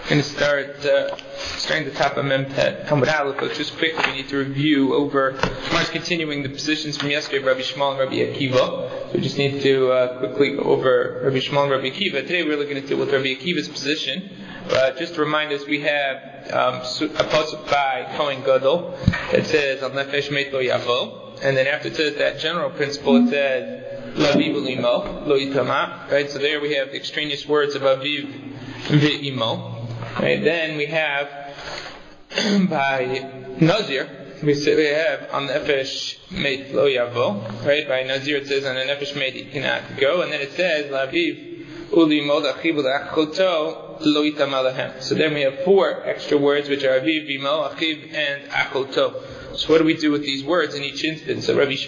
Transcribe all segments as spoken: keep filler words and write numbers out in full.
We're going to start uh, starting the top of Memtet Hamud Aleph, but just quickly we need to review over. Tomorrow's continuing the positions from yesterday, Rabbi Shmuel and Rabbi Akiva. So we just need to uh, quickly go over Rabbi Shmuel and Rabbi Akiva. Today we're really going to deal with Rabbi Akiva's position. Uh, just to remind us, we have um, a pasuk by Kohen Gadol that says Al Nefesh Met Lo Yavo, and then after it says that general principle, it says Laviv Limo Lo Yitama. Right. So there we have extraneous words of Aviv Ve'imo. Right, then we have by Nazir, we say we have on the Nefesh Meit Lo Yavo. Right, by Nazir it says on the Nefesh Meit it cannot go, and then it says Laviv Uli Mod Achiv L'Achoto Lo Yitama Lahem. So then we have four extra words which are Aviv, Imo, Achiv, and Achoto. So what do we do with these words in each instance? So Rabbi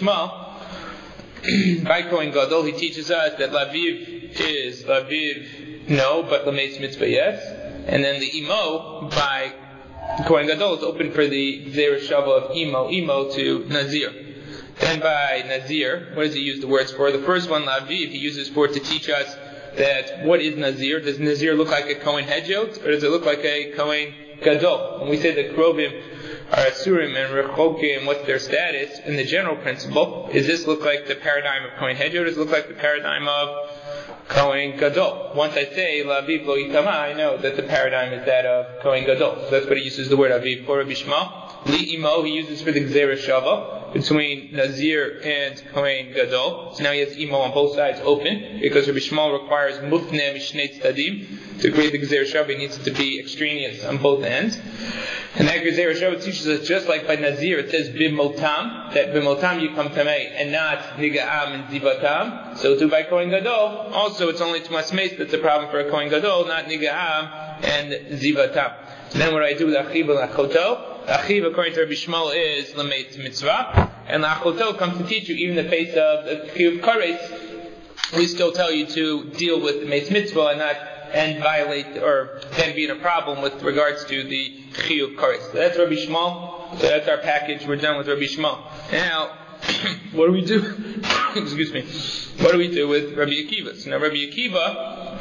Shmuel, by Kohen Gadol, he teaches us that Laviv is Laviv no, but Lameis Mitzvah yes. And then the Imo by Kohen Gadol is open for the Zera Shava of Imo, Imo to Nazir. Then by Nazir, what does he use the words for? The first one, Laviv, he uses for to teach us that what is Nazir? Does Nazir look like a Kohen Hedjot, or does it look like a Kohen Gadol? When we say that Krovim are Asurim and Rechokim, what's their status? In the general principle, does this look like the paradigm of Kohen Hedjot, or does it look like the paradigm of Kohen Gadol? Once I say Laviv Lo Yitama, I know that the paradigm is that of Kohen Gadol. So that's what he uses the word Aviv for. Rabbi Shmuel, Li Imo, he uses for the Gzera Shava between Nazir and Kohen Gadol. So now he has Imo on both sides open, because Rabbi Shmuel requires Mufne Mishnei Tzadim to create the Gzera Shava. He needs it to be extraneous on both ends. And that Gzera Shava teaches us, just like by Nazir, it says Bimotam, that Bimotam you come Tamei, and not Niga'am and Zibatam. So too by Kohen Gadol, also it's only Tumas Meis that's a problem for a Kohen Gadol, not Niga'am and Zibatam. And then what do I do with Achiv and Achoto? Achiv, according to Rabbi Shmuel, is Lameitz Mitzvah, and Achoto comes to teach you, even in the face of the Chiyuv Kares, we still tell you to deal with the Meitz Mitzvah and not and violate, or then be in a problem with regards to the Chiyuv Kares. So that's Rabbi Shmuel. So that's our package. We're done with Rabbi Shmuel. Now, what do we do? Excuse me. What do we do with Rabbi Akiva? So now Rabbi Akiva,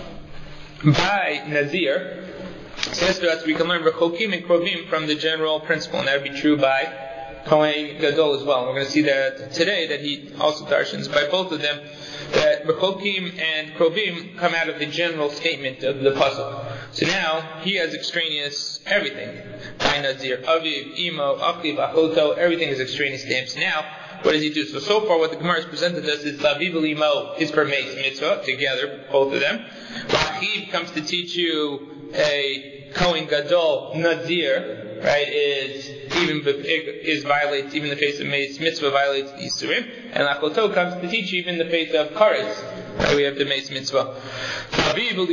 by Nazir, says to us we can learn Rechokim and Krovim from the general principle, and that would be true by Kohen Gadol as well. And we're going to see that today, that he also darshans by both of them, that Rechokim and Krovim come out of the general statement of the pasuk. So now he has extraneous everything. By Nazir, Aviv, Imo, Achiv, Achoto, everything is extraneous to him. So now, what does he do? So, so far what the Gemara has presented us is Laviv Limo is for Meis Mitzvah, together, both of them. Achiv comes to teach you a Kohen Gadol, Nazir, right, is even is violates, even in the face of Meis Mitzvah violates the Yisurim. And Achoto comes to teach you even in the face of Kares, right, we have the Meis Mitzvah. Laviv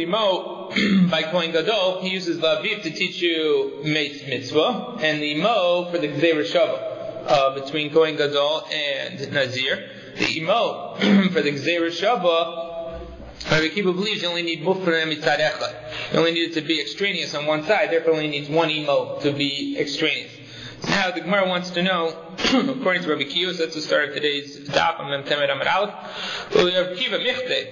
Limo, by Kohen Gadol, he uses Laviv to teach you Meis Mitzvah, and the Imo for the Gzera Shava. Uh, between Kohen Gadol and Nazir. The Imo for the Gzera Shava, Rabbi Akiva believes you only need Mufne Mitzad Echad. You only need it to be extraneous on one side, therefore only needs one Imo to be extraneous. So now the Gemara wants to know, according to Rabbi Akiva, so that's the start of today's daf on Mem Temed Amud Aleph. Rabbi Akiva Michte,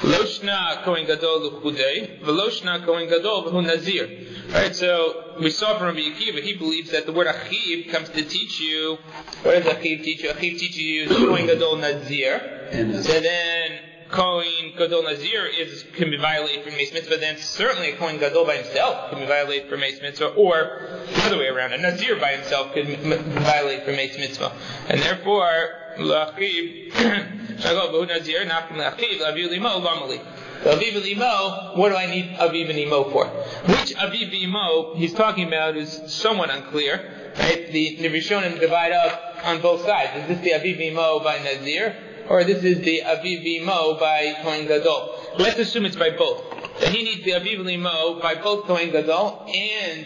Loshna Kohen Gadol L'Chudei, V'Loshna Kohen Gadol V'Hu Nazir. Right, so we saw from Rabbi Akiva, he believes that the word Achiv comes to teach you. What does Achiv teach you? Achiv teaches you Kohen Gadol Nazir. So then Kohen Gadol Nazir is can be violated for Meis Mitzvah. Then certainly a Kohen Gadol by himself can be violated for Meis Mitzvah, or the other way around, a Nazir by himself could m- violate for Meis Mitzvah. And therefore, L'Achiv Shagol Nazir, not from L'Achiv L'aviv Limo Lamali. Aviv Imo, what do I need Aviv and Imo for? Which Aviv Imo he's talking about is somewhat unclear. Right? The, the Rishonim divide up on both sides. Is this the Aviv Imo by Nazir, or this is the Aviv Imo by Kohen Gadol? Let's assume it's by both. That he needs the Aviv Imo by both Kohen Gadol and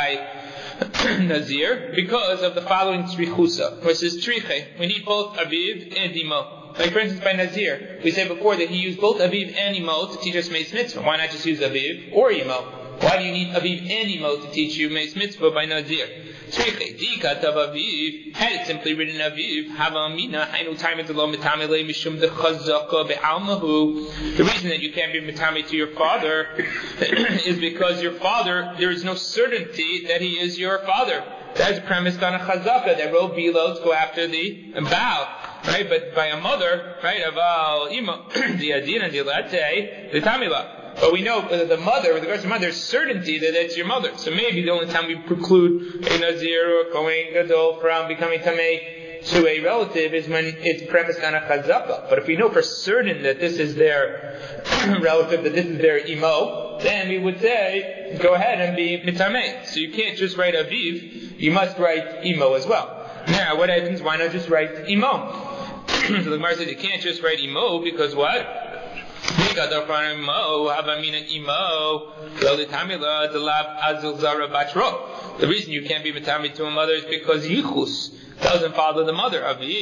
by Nazir, because of the following Tzrichusa, which is Tzriche. We need both Aviv and Imo. Like for instance by Nazir, we said before that he used both Aviv and Imo to teach us Meis Mitzvah. Why not just use Aviv or Imo? Why do you need Aviv and Imo to teach you Meis Mitzvah by Nazir? Had it simply written Aviv, the reason that you can't be Mitami to your father is because your father, there is no certainty that he is your father. That's premised on a chazaka that row belows go after the bow. Right, but by a mother, right, aval ima the adina the latte the tamila. But we know that the mother, with regards to mother, there's certainty that that's your mother. So maybe the only time we preclude a nazir or a kohen gadol from becoming tamei to a relative is when it's premised on a chazaka. But if we know for certain that this is their relative, that this is their imo, then we would say go ahead and be mitamei. So you can't just write aviv; you must write imo as well. Now, what happens? Why not just write imo? So the Gemara says you can't just write imo because what? The reason you can't be matami to a mother is because yichus doesn't follow the mother.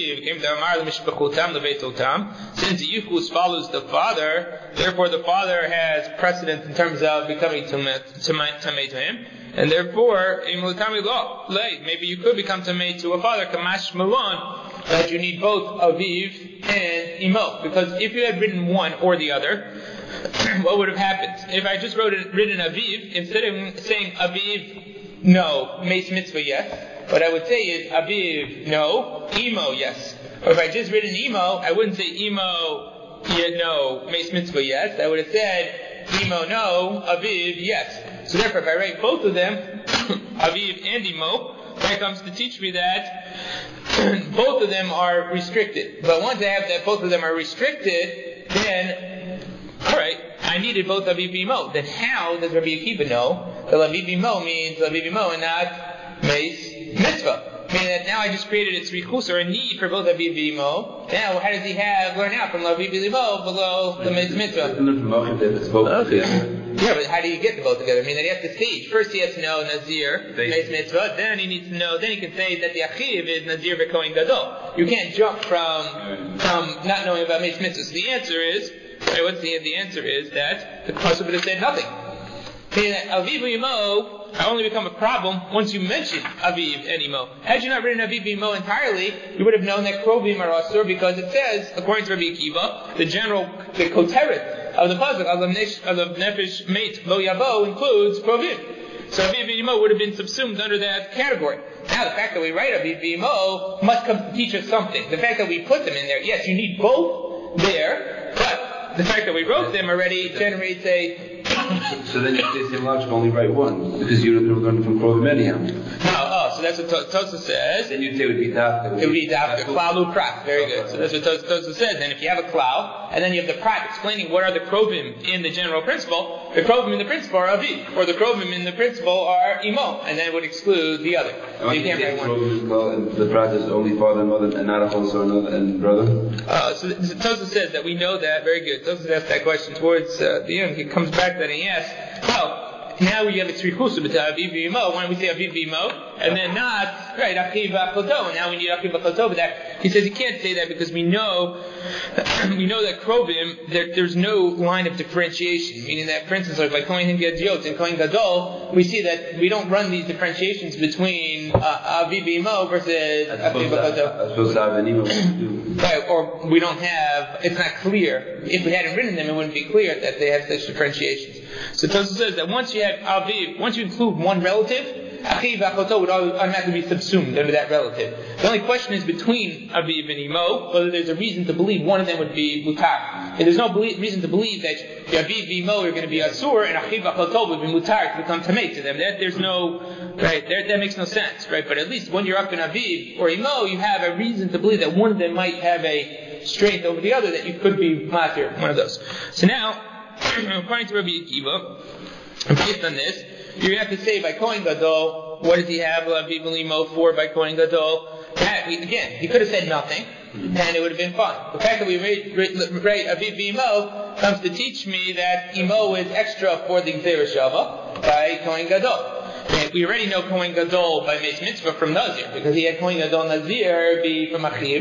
Since yichus follows the father, therefore the father has precedence in terms of becoming tamei to him. And therefore, maybe you could become tamei to a father, kamash malon, that you need both aviv and imo. Because if you had written one or the other, what would have happened? If I just wrote it, written aviv, instead of saying aviv, no, meis mitzvah, yes, what I would say is aviv, no, imo, yes. Or if I just written imo, I wouldn't say imo, yeah, no, meis mitzvah, yes. I would have said imo, no, aviv, yes. So therefore, if I write both of them, aviv and imo, that comes to teach me that both of them are restricted. But once I have that both of them are restricted, then, alright, I needed both aviv and imo. Then how does Rabbi Akiva know that aviv and imo means aviv and imo and not meis mitzvah? Meaning that now I just created a tzrichus or a need for both aviv and imo. Now, how does he have learn out from aviv and imo below the meis mitzvah? Yeah, but how do you get the both together? I mean, that he has to stage. First he has to know Nazir, Meis Mitzvah, then he needs to know, then he can say that the Achiv is Nazir v'Kohen Gadol. You can't jump from, from not knowing about Meis Mitzvah. So the answer is, right, what's the, the answer is that the Pasuk would have said nothing. Meaning that Aviv Imo only become a problem once you mention Aviv and Imo. Had you not written Aviv and Imo entirely, you would have known that Krovim are Asur because it says, according to Rabbi Akiva, the general, the Koteret of the pasuk of the nefesh mate lo yavo includes provim. So aviv and imo would have been subsumed under that category. Now the fact that we write aviv and imo must come to teach us something. The fact that we put them in there, yes, you need both there, but the fact that we wrote them already generates a. So then you say same logic, only write one because you're learning from provim anyhow. No, oh, so that's what Tosfos says. Then you'd say it would be dafka. It would be dafka, klal uprat. Very good. So that's what Tosfos says. And if you have a klal, and then you have the prat explaining what are the krovim in the general principle, the krovim in the principle are aviv, or the krovim in the principle are imo, and then it would exclude the other. So you can't write one. And the prat is only father and mother, and not a also another and brother. Uh, so Tosfos says that we know that. Very good. Tosfos asked that question towards uh, the end. He comes back to that and he asks, well, now we have a tzrichusa b'ta aviv v'imo. Why don't we say aviv v'imo and then not right achiv v'achoto? Now we need achiv v'achoto. But that he says you can't say that because we know we know that krovim there, there's no line of differentiation. Meaning that, for instance, like by kohen gadol and kohen gadol, we see that we don't run these differentiations between uh, aviv v'imo versus achiv v'achoto. Right, or we don't have. It's not clear. If we hadn't written them, it wouldn't be clear that they have such differentiations. So Tosfos says that once you have aviv, once you include one relative, achiv v'achoto would automatically be subsumed under that relative. The only question is between aviv and imo, whether there's a reason to believe one of them would be mutar. And there's no belie- reason to believe that aviv and imo are going to be asur and achiv v'achoto would be mutar to become tamei to them. That there's no, right, that, that makes no sense, right? But at least when you're up in aviv or imo, you have a reason to believe that one of them might have a strength over the other, that you could be matir, one of those. So now, according to Rabbi Akiva, based on this, you have to say by Kohen Gadol, what does he have Aviv and Imo for by Kohen Gadol? That we, again, he could have said nothing, and it would have been fine. The fact that we write, write, write Aviv and Imo comes to teach me that Imo is extra for the Gzeira Shava by Kohen Gadol. And we already know Kohen Gadol by Meis Mitzvah from Nazir, because he had Kohen Gadol Nazir be from Achiv,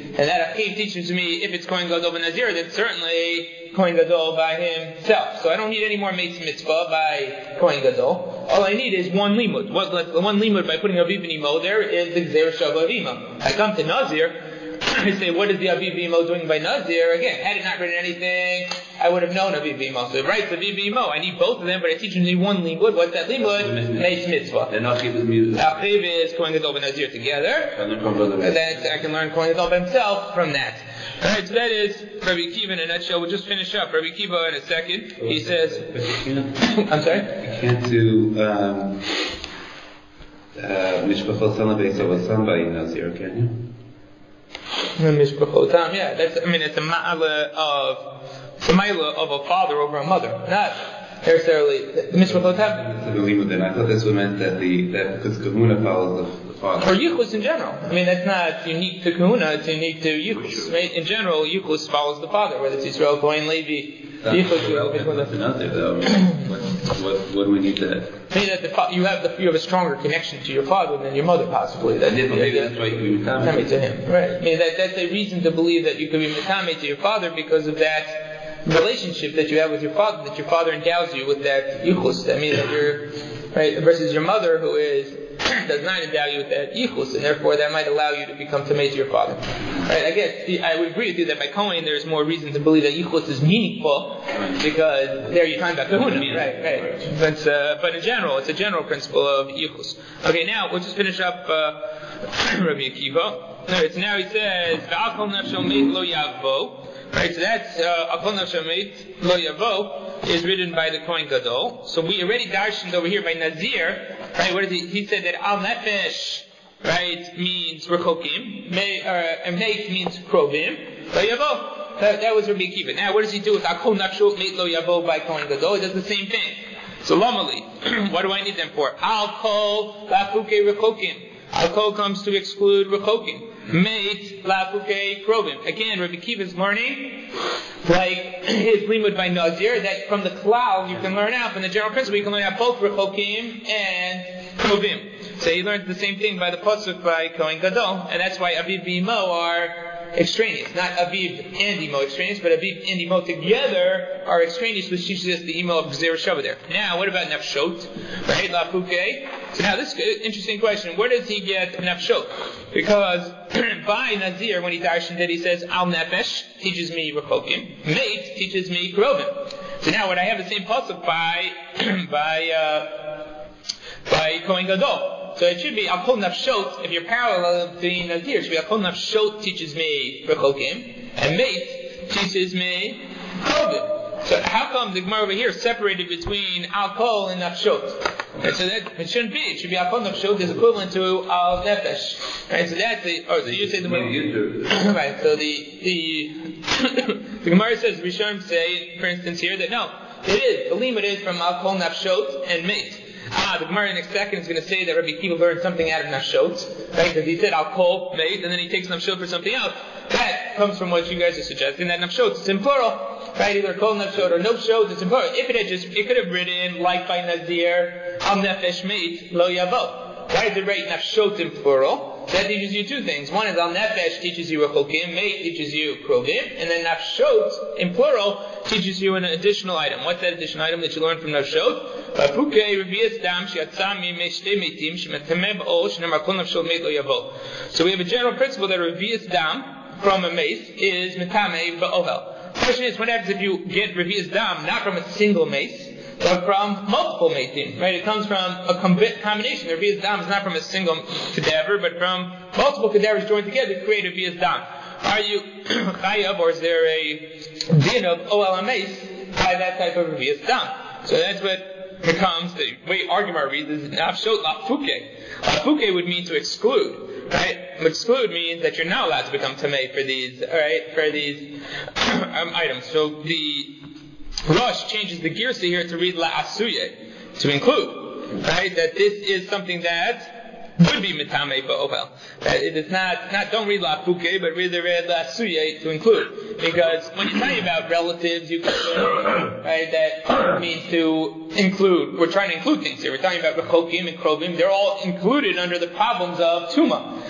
and that Achiv teaches me if it's Kohen Gadol ben Nazir, then certainly Kohen Gadol by himself. So I don't need any more Meitz Mitzvah by Kohen Gadol. All I need is one limud. What, the one limud by putting Aviv and Imo there is the Gzeir Shav Avima. I come to Nazir, I say, what is the Aviv Imo doing by Nazir? Again, had it not written anything, I would have known Aviv Imo. So it writes Aviv Imo. I need both of them, but it teaches me one limud. What's that limud? Meitz Mitzvah. And Achiv is music. Achiv is Kohen Gadol ben Nazir together. And then I can learn Kohen Gadol by himself from that. Alright, so that is Rabbi Akiva in a nutshell. We'll just finish up Rabbi Akiva in a second. He says, I'm sorry? You can't do um, Mishpachot Sana Be'esav Asan by Nazir, can you? Mishpachotam, yeah, that's, I mean, it's a ma'ala of, it's a ma'ala of a father over a mother, not necessarily, the Mishpachotam. Then I thought this would meant that the, that because Kahuna follows the, the father. Or Yichus in general. I mean, that's not unique to Kahuna, it's unique to Yichus, right? In general, Yichus follows the father, whether it's Yisrael, Kohen, Levi, Yichus. What, what do we need that? I mean that the, you have the, you have a stronger connection to your father than your mother, possibly. That, yeah, maybe that's why you can be Metame to him, right? I mean that, that's a reason to believe that you could be Metame to your father because of that relationship that you have with your father, that your father endows you with that yichus. I mean that you're right versus your mother, who is does not endow you with that yichus, and therefore that might allow you to become tamei to your father. Right? I guess I would agree with you that by Kohen there's more reason to believe that yichus is meaningful because there you're talking about kahuna, right? Right. But uh, but in general, it's a general principle of yichus. Okay, now we'll just finish up uh, Rabbi Akiva. Right, so now he says, "V'akol nafsho meit lo yavo." Right, so that's Akol Nafsho Meit Lo Yavo is written by the Kohen Gadol. So we already darshaned over here by Nazir. Right, what is he? He said that Al Nefesh, right, means Rechokim, May, uh, and Meit means Krovim. Lo Yavo. That, that was Rabbi Akiva. Now, what does he do with Akol Nafsho Meit Lo Yavo by Kohen Gadol? He does the same thing. So Lomali, what do I need them for? Al Kol Lafuke Rechokim. Al Kol comes to exclude Rechokim. Meit lafuke krovim. Again, Rabbi Akiva is learning, like his limud by Nazir, that from the klal you can learn out, from the general principle you can learn out both rechokim and krovim. So he learns the same thing by the pasuk by Kohen Gadol, and that's why Aviv and Imo are extraneous. Not Aviv and Imo extraneous, but Aviv and Imo together are extraneous, which teaches us the Imo of Gzeir Shava there. Now, what about nafshot? Right, lafuke. So now this is an interesting question. Where does he get nafshot? Because by Nazir, when he darshaned it, he says, Al Nefesh teaches me Rechokim. Meit teaches me Krovim. So now when I have the same pasuk by, by, uh, by Kohen Gadol. So it should be Al Kol Nafshot, if you're parallel between Nazir, it should be Al Kol Nafshot teaches me Rechokim, and Meit teaches me Krovim. So how come the Gemara over here separated between Al Kol and Nafshot? Right, so that it shouldn't be. It should be Al Kol Nafshot is equivalent to Al Nefesh. Right, so that's the. Oh, so you say the right. So the the the Gemara says Rishonim say, for instance, here that no, it is the limit is from Al Kol Nafshot and Meit. Ah, the Gemara in the next second is going to say that Rabbi Akiva learned something out of Nafshot, right? Because he said Al Kol Meit, and then he takes Nafshot for something else. That comes from what you guys are suggesting, that Nafshot is in plural, right? Either Kol Nafshot or Nafshot is in plural. If it had just, it could have written, like by Nazir, Al Nefesh Meit Lo Yavo. Why does it write Nafshot in plural? That teaches you two things. One is Al Nefesh teaches you Rechokim, Meit teaches you Krovim, and then Nafshot in plural teaches you an additional item. What's that additional item that you learn from Nafshot? So we have a general principle that Revi'as Dam from a mace is Metame Ba'ohel. The question is, what happens if you get Revi'as Dam not from a single mace, but from multiple mating, right? It comes from a combination. The Revi'as Dam is not from a single cadaver, but from multiple cadavers joined together to create a Revi'as Dam. Are you chayav, or is there a din of Ohel HaMace by that type of Revi'as Dam? So that's what becomes the way Argamar reads is Nafshot Lafuke. Lafuke would mean to exclude, right? Exclude means that you're not allowed to become Tamei for these, right? For these um, items. So the Rosh changes the Girsa here to read La Asuye, to include, right? That this is something that would be Metame Ba'ohel. That it is not, not, don't read La Fuke, but read the read La Asuye to include. Because when you're talking about relatives, you can say, right, that means to include. We're trying to include things here. We're talking about Rechokim and Krovim. They're all included under the problems of Tuma.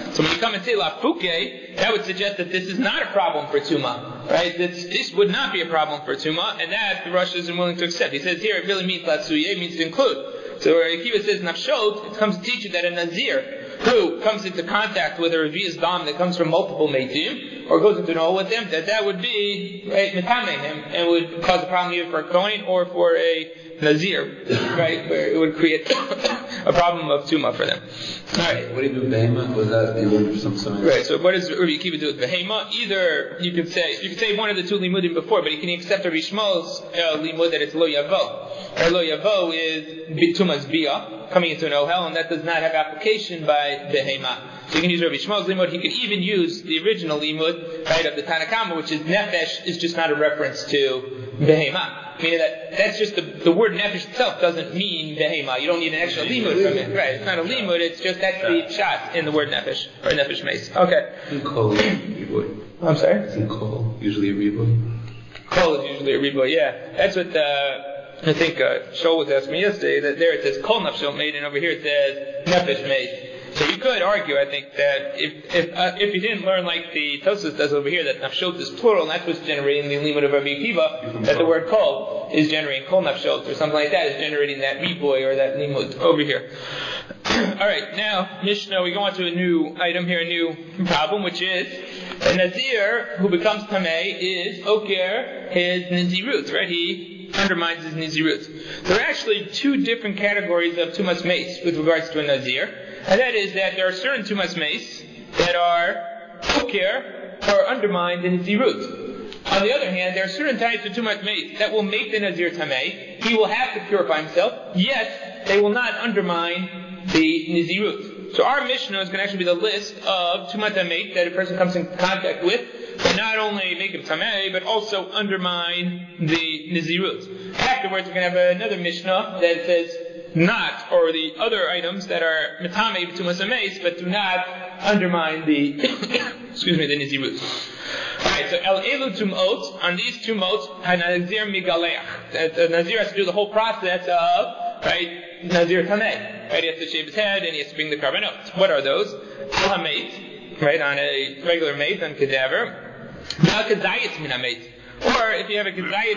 So when you come and say lafuke, that would suggest that this is not a problem for tuma, right? This, this would not be a problem for tuma, and that the Rosh isn't willing to accept. He says here it really means latsuye, means to include. So where Akiva says nafshot, it comes to teach you that a nazir who comes into contact with a revius dam that comes from multiple meitim, or goes into an oil with them, that that would be right, metamei him, and would cause a problem either for a kohen or for a nazir, right, where it would create a problem of tuma for them. Alright. What do you do with behema? Was that you learned from something? Right, so what does Rabbi Akiva do with behema? Either you could say, you could say one of the two limudim before, but you can accept Rabbi Shmuel's uh, limud that it's lo yavo. Or lo yavo is tuma's bia, coming into an ohel, and that does not have application by behema. So you can use Rabbi Shmuel's limud. He could even use the original limud, right, of the Tanakama, which is nefesh, is just not a reference to behema. Meaning that that's just the, the word nefesh itself doesn't mean behema. You don't need an extra limud from it. Right, it's not a limud, it's just that's the shot in the word nefesh, or nefesh mace. Okay. Kol is riboy. I'm sorry? Isn't kol usually a riboy? Kol is usually a riboy, yeah. That's what, uh, I think, uh, Shol was asking me yesterday, that there it says kol nafshot made, and over here it says nefesh made. So you could argue, I think, that if if uh, if you didn't learn like the Tosfos does over here, that nafshot is plural, and that's what's generating the limud of Rabbi Akiva, that the word kol is generating kol nafshot, or something like that, is generating that riboy, or that limud over here. Alright, now, Mishnah, we go on to a new item here, a new problem, which is, a Nazir who becomes Tameh is Oker his Nazirut, right? He undermines his Nazirut. There are actually two different categories of Tumas Mace with regards to a Nazir. And that is that there are certain Tumas Mace that are Oker, or undermine the Nazirut. On the other hand, there are certain types of Tumas Mace that will make the Nazir Tameh. He will have to purify himself, yet they will not undermine the Nazirut. So our Mishnah is going to actually be the list of Tumat Tameh that a person comes in contact with, and not only make him Tameh, but also undermine the Nazirut. Afterwards, we're going to have another Mishnah that says not, or the other items that are Metameh Tumas Tameh, but do not undermine the, excuse me, the Nazirut. Alright, so El Elu Tumot, on these two mots, Nazir Migaleach. The Nazir has to do the whole process of, right, Nazir Tameh. Right, he has to shave his head and he has to bring the karbanot. What are those? Al hameit, right, on a regular mate, on cadaver. Al kazayit min hameit. Or if you have a kazayit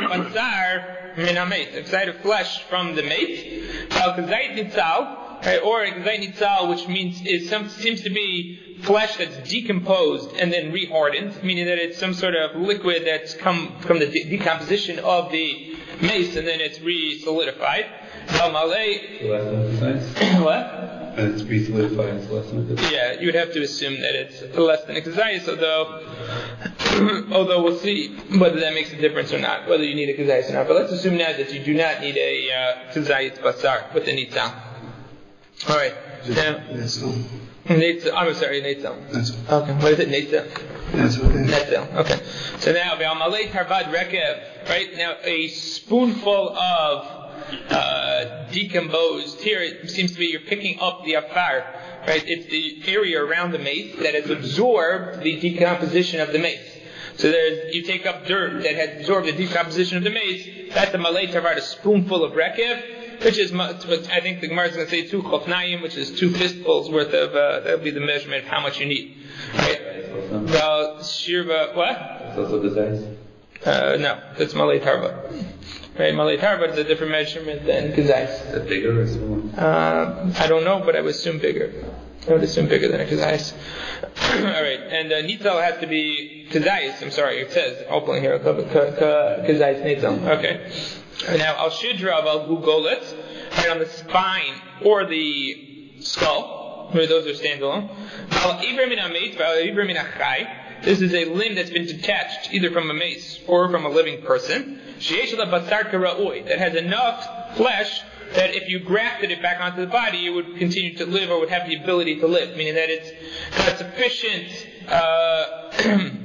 basar min hameit, a kazayit of flesh from the mate. Al kazayit nitzal, right, or a kazayit nitzal, which means is some seems to be flesh that's decomposed and then rehardened, meaning that it's some sort of liquid that's come from the de- decomposition of the mace and then it's re-solidified. What? And it's re-solidified, it's less than a Yeah, you would have to assume that it's less than a kazayis, although, although we'll see whether that makes a difference or not, whether you need a kazayis or not. But let's assume now that you do not need a uh, kazayis basar with the nitzal. Alright. Now, Netzel. I'm sorry, Netzel. Okay. What is it? Netzel. Netzel. Okay. So now, Ve'amalei tarvad rekev. Right now, a spoonful of uh, decomposed. Here, it seems to be you're picking up the afar. Right. It's the area around the mace that has absorbed the decomposition of the mace. So there's, you take up dirt that has absorbed the decomposition of the mace. That's a malei tarvad, a spoonful of rekev. Which is, I think the Gemara is going to say two chofnayim, which is two fistfuls worth of, uh, that would be the measurement of how much you need. Right? Well, shirva, what? That's also the size? Uh, no, that's malei tarva. Right, malei tarva is a different measurement than kazais. Is that bigger or smaller? Uh, I don't know, but I would assume bigger. I would assume bigger than a kazais. Alright, and uh, nitzal has to be kazais, I'm sorry, it says, openly here, kazais nitzal. Okay. Now, al shidra, al gugolet, right on the spine or the skull, where those are standalone. Al iver min hameit, al iver min achai. This is a limb that's been detached either from a mace or from a living person. Sheyesh la basar kara'ui, that has enough flesh that if you grafted it back onto the body, it would continue to live or would have the ability to live, meaning that it's got sufficient. Uh,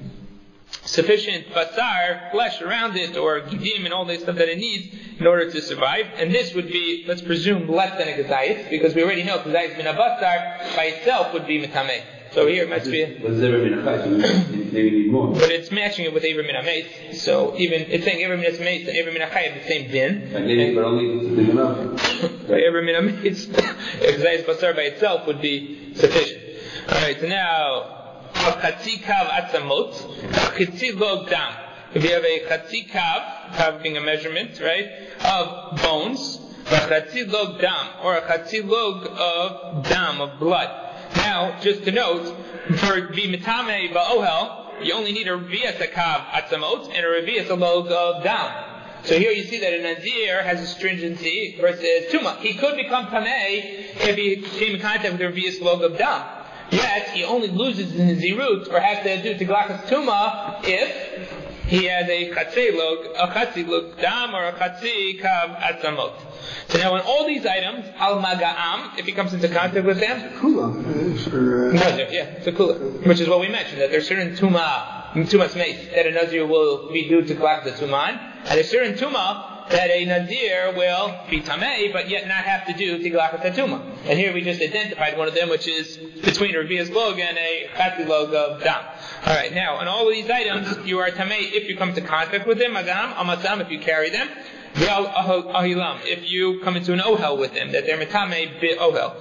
sufficient basar, flesh around it, or gidim and all this stuff that it needs in order to survive. And this would be, let's presume, less than a gazayis, because we already know gazayis min basar by itself would be metameh. So here it must be. But it's ever min achai, so maybe need more. But it's matching it with ever min hametz. So even it's saying ever min hametz and ever min achai have the same din. Like maybe, but only it's big enough. By ever min hametz, gazayis basar by itself would be sufficient. Alright, so now, chatzi kav atzamot, chatzi log dam. If you have a chatzi kav, kav being a measurement, right, of bones, a chatzi log dam, or a chatzi log of dam, of blood. Now, just to note, for b'mitame ba'ohel, you only need a revias a kav atzamot and a revias a log of dam. So here you see that a Nazir has a stringency versus Tuma. He could become Tameh if he came in contact with the revias log of dam. Yet, he only loses in his Zirut, or has to do Tiglakas Tuma, if he has a Chatzi log, a Chatzi log dam, or a Chatzi kav atzamot. So now in all these items, al maga'am, if he comes into contact with them, Kula. Nazir, yeah, it's a kula. Which is what we mentioned, that there's certain Tuma, Tumas Meis, that a Nazir will be due to Glak the Tuman, and there's certain Tuma that a Nazir will be Tameh, but yet not have to do Tiglakas Tuma. And here we just identified one of them, which is between a Revias log and a Chatzi log of dam. Alright, now, on all of these items, you are Tameh if you come into contact with them, Magam, Amatam, if you carry them, Ve'al Ahilam, if you come into an Ohel with them, that they're Metameh bi Ohel.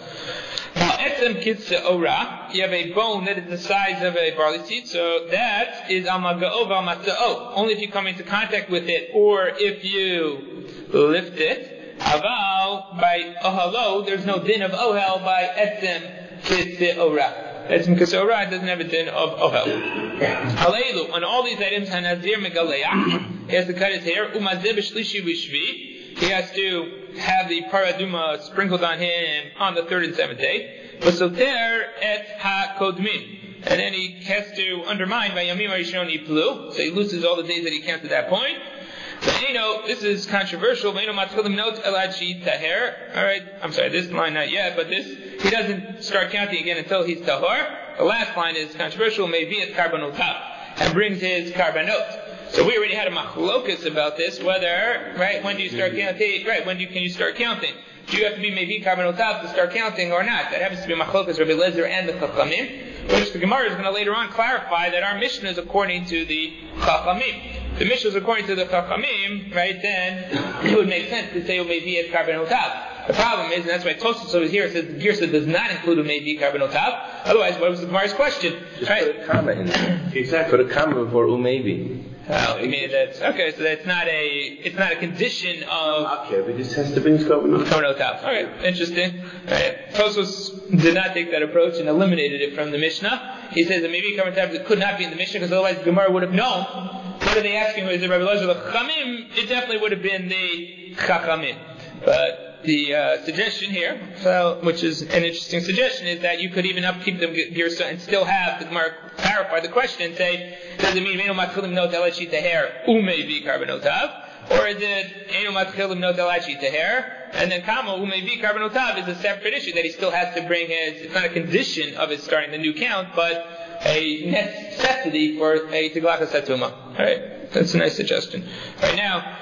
Etzem Kitsa Ora, you have a bone that is the size of a barley seed, so that is Al Maga'o Val Matza'o. Only if you come into contact with it, or if you lift it. Aval, by Ohalo, there's no din of Ohel by Etzem Kitsa Ora. Etzem Kitsa Ora doesn't have a din of Ohel. Haleilu, on all these items, Hanazir Megaleach, he has to cut his hair, Umazeh B'shlishi B'shvi, he has to have the paraduma sprinkled on him on the third and seventh day. V'soter et ha-kodmim. And then he has to undermine by Yamim Arishon Yiplu. So he loses all the days that he counts at that point. Ve'eno, this is controversial. Ve'eno matchilim not elad she'it taher. Alright, I'm sorry, this line not yet, but this, he doesn't start counting again until he's tahor. The last line is controversial. Mevi'et karbonotav. And brings his karbanot. So we already had a machlokas about this, whether, right, when do you start counting, right, when do you, can you start counting? Do you have to be maybe karbonotav to start counting or not? That happens to be machlokas Rabbi Lezer and the Chachamim, which the Gemara is going to later on clarify that our Mishnah is according to the Chachamim. The Mishnah is according to the Chachamim, right, then it would make sense to say maybe it's karbonotav. The problem is, and that's why Tosfos over here says the Girsa does not include maybe karbonotav. Otherwise, what was the Gemara's question? Just right? put a comma in there. Exactly. Put a comma before umaybe. Oh, I mean that's okay. So that's not a it's not a condition of. Okay, but this has to be coming out. Okay, interesting. All right, Tosfos did not take that approach and eliminated it from the Mishnah. He says that maybe karbonotav could not be in the Mishnah because otherwise the Gemara would have known. What are they asking? Is it Rabbi Lezer the Chachamim? It definitely would have been the Chachamim. But the uh, suggestion here, so, which is an interesting suggestion, is that you could even upkeep the Girsa and still have the Gemara clarify the question and say, does it mean Eino matchilim not elachi teher umayvi karbonotav, or is it Eino matchilim not elachi teher, and then kama umayvi karbonotav is a separate issue that he still has to bring his. It's not a condition of his starting the new count, but a necessity for a tiglakas satuma. All right, that's a nice suggestion. All right, now.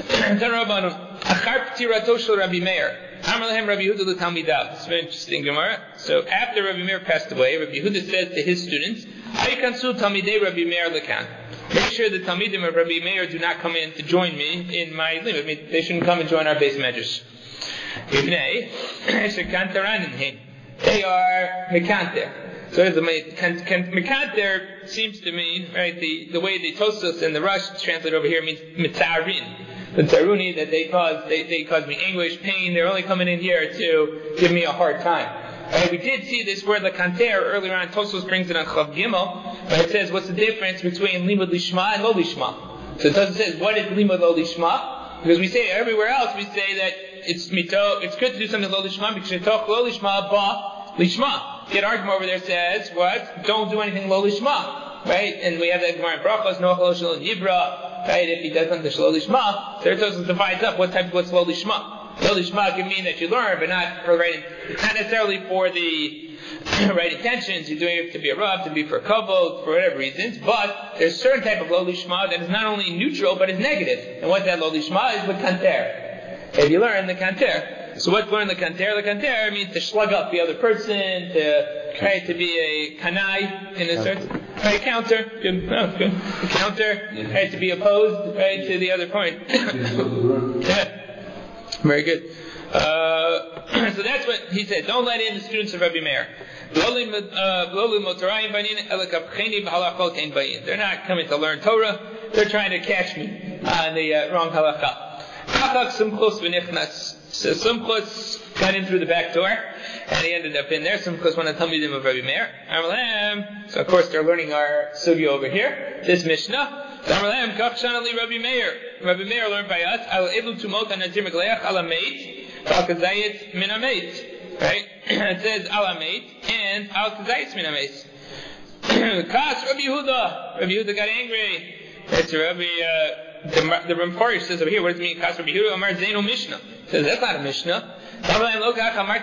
Achar p'tirato shel Rabbi Meir. Amar lehem Rabbi Yehuda l'talmidav. It's a very interesting Gemara. So after Rabbi Meir passed away, Rabbi Yehuda says to his students, "Hayikansu talmidei Rabbi Meir lekan." Make sure the talmidim of Rabbi Meir do not come in to join me in my limit. I mean, they shouldn't come and join our base medrash. Ibnei shekantaran. They are mekanter. So there's a mekanter seems to mean, right, the, the way the Tosfos and the Rush translate over here means mitzarin. The taruni, that they cause they, they cause me anguish, pain. They're only coming in here to give me a hard time. Right, we did see this word lekanter earlier on. Tosfos brings it on Chav Gimel, but it says what's the difference between limud lishma and lo lishma. So Tosfos says what is limud lo lishma? Because we say everywhere else we say that it's mito. It's good to do something lo lishma because you talk lo lishma ba lishma. Yet our Gemara over there says what? Don't do anything lo lishma, right? And we have that Gemara in Brachos no chol shel yibra. Right, if he does something shlo lishma, so Tosfos divides up what type, what's lo lishma. Lo lishma can mean that you learn, but not for right, not necessarily for the right intentions. You're doing it to be a rav, to be for kavod, for whatever reasons. But there's a certain type of lo lishma that is not only neutral but is negative. And what that lo lishma is with kanter. If you learn the kanter, so what's learn the kanter? The kanter means to slug up the other person, to right, to be a kanai in a certain. Right, counter, good, oh, good. Counter, yeah. Right, to be opposed, right, to the other point. Yeah, very good. Uh, so that's what he said. Don't let in the students of Rabbi Meir. They're not coming to learn Torah. They're trying to catch me on the uh, wrong halacha. So Sumchus got in through the back door, and he ended up in there. Sumchus one of the Talmidim of Rabbi Meir. So of course they're learning our sugya over here, this Mishnah. Rabbi Meir. Rabbi Meir learned by us. I was able to mot an nazir megaleach ala meit, al kazayit min ameit. Right? It says ala meit and al kazayit min ameit. Kas Rabbi Yehuda. Rabbi Yehuda got angry. It's Rabbi. Uh, The, the Rampharish says over here, what does it mean? Kas Rabbi Yehuda Amar Zainu Mishnah. Says that's not a Mishnah. Don't let the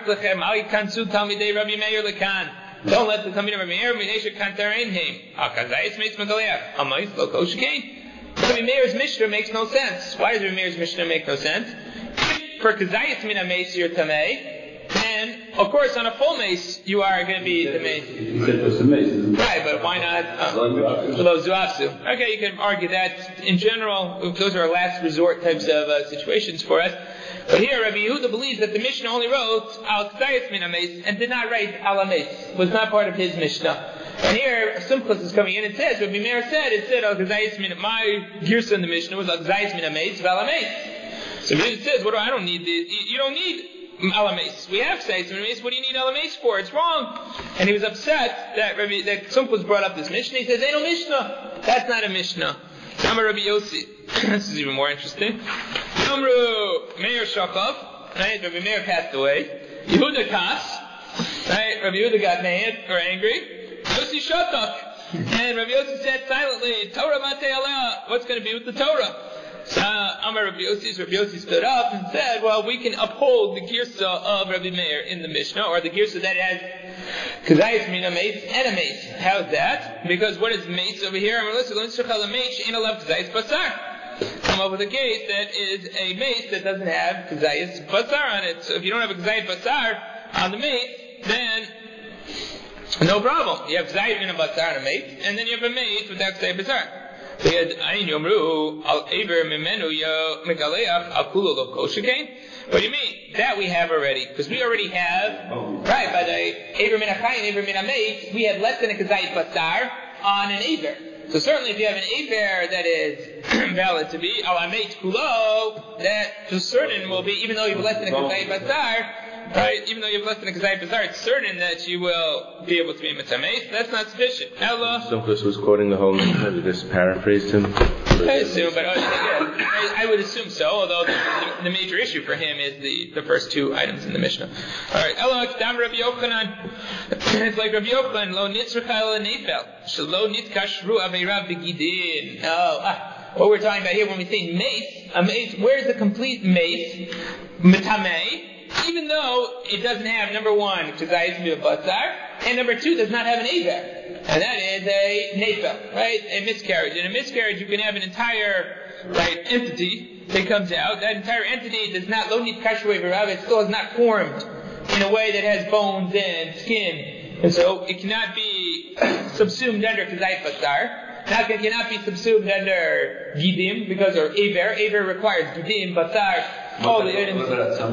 Talmidim Rabbi Meir Minesha Kantarenheim. Akazayis Meitz Megaleach. Amais Lo Koshkein. Rabbi Meir's Mishnah makes no sense. Why does Rabbi Meir's Mishnah make no sense? If for Kazayis Min Ameis you're Tamei, then of course on a full mace you are going to be the mace. He said for some mace. Right, but why not Lo Zuafsu? Okay, you can argue that in general. Those are last resort types of uh, situations for us. But here, Rabbi Yehuda believes that the Mishnah only wrote Al Kzayis Min Ameis and did not write Al Ameis. Was not part of his Mishnah. And here, Sumchus is coming in and says, Rabbi Meir said, it said Al Kzayis Min. My girsa in the Mishnah was Al Kzayis Min Ameis Val Ameis. So Yehuda says, what do I don't need this? You don't need Alameis. We have Kzayis Min Ameis. What do you need Alameis for? It's wrong. And he was upset that Rabbi that Sumchus brought up this Mishnah. He says, ain't no Mishnah. That's not a Mishnah. Amar Rabbi Yossi. This is even more interesting. Amru Meir Shachov. Right? Rabbi Meir passed away. Yehuda Kas. Right? Rabbi Yehuda got mad or angry. Yossi Shatak. And Rabbi Yossi said silently, Torah Matei Aleh. What's going to be with the Torah? So Amar Rabbi Yossi, Rabbi Yossi stood up and said, well, we can uphold the girsa of Rabbi Meir in the Mishnah, or the girsa that has Kazayis Min Ameis and a mace. How's that? Because what is mace over here? Come up with a case that is a mace that doesn't have Kazayis Basar on it. So if you don't have a Kazayis Basar on the mace, then no problem. You have Kazayis Min Basar on a mace, and then you have a mace without Kazayis Basar. What do you mean? That we have already. Because we already have, oh. Right, by the Eber Min HaChai and Eber Min HaMeit, we have less than a Kazayit Basar on an Eber. So certainly if you have an Eber that is valid to be, Al HaMeit Kulo, that to certain will be, even though you have less than a Kazayit Basar, right, even though you have less than a Kazayit Basar, it's certain that you will be able to be Mitzameh. That's not sufficient. Allah. Sumchus was quoting the whole Mishnah. You just paraphrased him. I assume, but uh, yeah, I, I would assume so. Although the, the, the major issue for him is the, the first two items in the Mishnah. All right, Elo K'dam Rabbi Yochanan. It's like Rabbi Yochanan. Lo nitzrach el nefel. Shelo nitkashru aveirav begidin. Oh, ah, what we're talking about here when we say mace, a mace. Where's the complete mace? Mitamei. Even though it doesn't have, number one, Kazayis Min Basar, and number two, does not have an Eber. And that is a nefel, right? A miscarriage. In a miscarriage, you can have an entire, right, entity that comes out. That entire entity does not, lo nit kasher v'rav, it still is not formed in a way that has bones and skin. And so, it cannot be subsumed under Kazayis Basar. Now, it cannot be subsumed under Gidim, because, or Eber. Eber requires Gidim, Basar, all the items.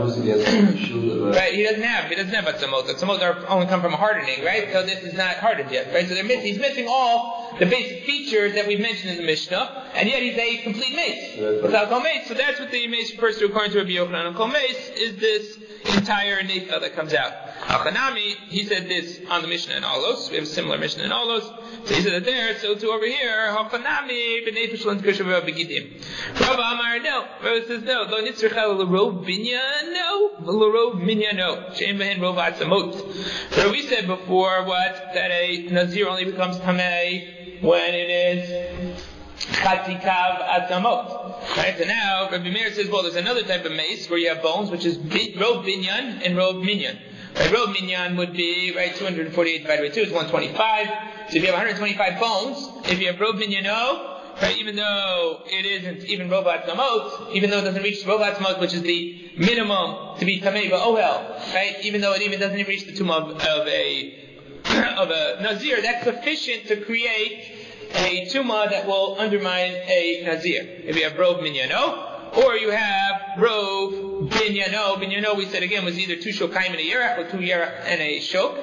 Right, he doesn't have, he doesn't have Atzamot. Atzamot are only come from hardening, right? So this is not hardened yet, right? So they're missing, he's missing all the basic features that we've mentioned in the Mishnah, and yet he's a complete mace. Without Kol Mace. So that's what the mace refers to according to Rabbi Yochanan. And Kol Mace is this entire nefel that comes out. Al-Chanami, he said this on the Mishnah in Olos. We have a similar Mishnah in Olos. So he said it there, so too over here, Al-Chanami, b'nefesh l'ntkashav b'gidim. Rabbi Amar, no. Rabbi says no. Lo nitzrachel l'rov binyan, no. L'rov minyan, no. She'en behen rov atzamot. So we said before, what? That a Nazir only becomes Tamei when it is Chatikav Atzamot. Right? So now, Rabbi Meir says, well, there's another type of mace where you have bones, which is Rov Binyan and Rov Minyan. Right? Rov Minyan would be, right, two hundred forty-eight divided by two is one hundred twenty-five. So if you have one hundred twenty-five bones, if you have Rov Minyano, right, even though it isn't even Rov Atzamot, even though it doesn't reach Rov Atzamot, which is the minimum to be Tamei Ba'ohel, right, even though it even doesn't even reach the tomb of, of a of a Nazir, that's sufficient to create a tumah that will undermine a Nazir. If you have Rov Minyano, or you have Rov binyano. Binyano, we said again, was either two shokayim and a yerach or two yerach and a shok.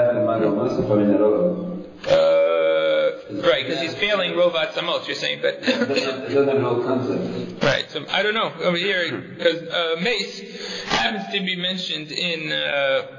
Uh, right, because he's failing rovat samot. You're saying, but it doesn't have no concept. Right. So I don't know over here because uh, mace happens to be mentioned in. Uh,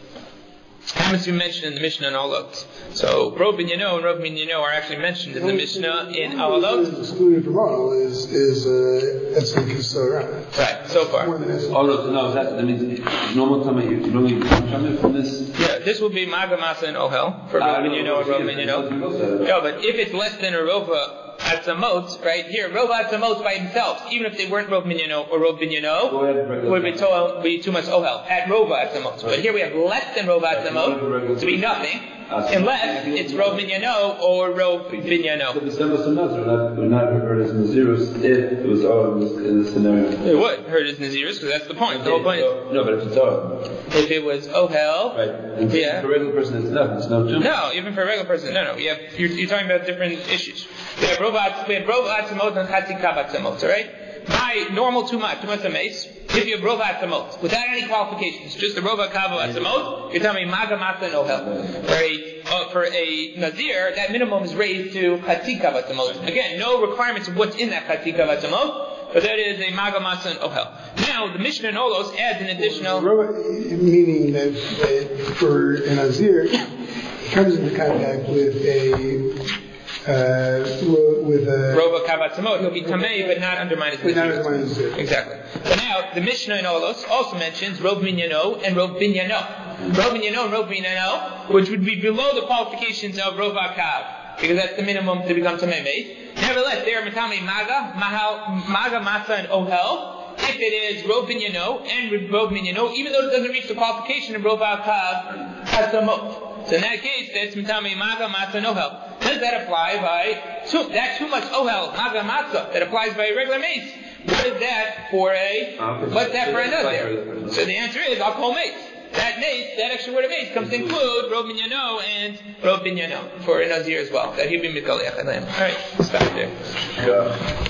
happens to be mentioned in the Mishnah and Alot. So Rov Binyano and Rov Binyano are actually mentioned in the Mishnah in Alot. Excluded from all is is uh, Etzli Kisora. Right. So far. Oh no, no, that, that means normal time you normally come from this. Yeah, this will be Magamasa and Ohel for Rov Binyano and Rov Binyano. No, but if it's less than a Rova Atzamot, right here, Rov Atzamot by themselves, even if they weren't Rov Binyano or Rov Binyano, would be, to, be too much Ohel at Rov Atzamot. But here we have less than Rov Atzamot to be nothing, unless it's Rov Binyano or Rov Binyano. So the Sembos and Nuts would not heard as Nazirus if it was all in this, in this scenario. It would heard as Nazirus because that's the point. The whole point is. No, but if it's all. If it was Ohel. Right. And yeah. For a regular person, it's nothing. It's no too. No, even for a regular person, no, no. We have, you're, you're talking about different issues. We have Rov Atzamot and Chatzikav Atzamot, alright? By normal tumat, tumat ames, if you have Rov Atzamot, without any qualifications, just the Rov Kav Atzamot, you're telling me Maga Masa and Ohel. For a, uh, for a Nazir, that minimum is raised to Chatzikav Atzamot. Again, no requirements of what's in that Chatzikav Atzamot, but that is a Maga Masa and Ohel. Now, the Mishnah in Olos adds an additional. Well, meaning that uh, for a Nazir, he comes into contact with a. Uh, with a Rova Kavatzamot, he'll be Tamei, but not undermine his Nazir. Exactly. But now, the Mishnah in Olos also mentions Rov Minyano and Rov Binyano. Rov Minyano and Rov Binyano, which would be below the qualifications of Rov Akav, because that's the minimum to become Tamei made. Nevertheless, they are Matame Maga, Maga, Masa, and Ohel. If it is Rov Binyano and Rov Minyano, even though it doesn't reach the qualification of Rov Akav, Hatzamot. So in that case, that's Matame Maga, Masa, and Ohel. Does that apply by two, that too much Ohel, Maga, Matzah, that applies by a regular mace? What is that for a, what's that for a Nazir? So the answer is, I'll call mace. That mace, that extra word of mace, comes to include Rov Binyano and Rov Binyano for a Nazir as well. That he'd be Mikaleach. Alright, stop there.